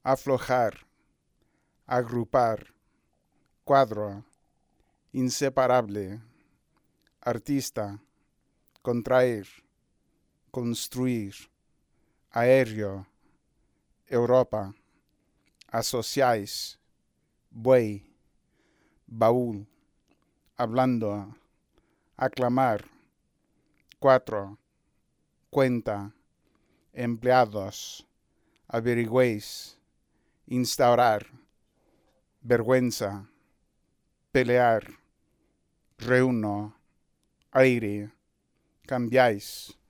aflojar, agrupar, cuadro, inseparable, artista, contraer, construir, aéreo, Europa, asociáis, buey, baúl, hablando, aclamar, 4, cuenta, empleados, averigüéis, instaurar, vergüenza, pelear, reúno, aire, cambiáis,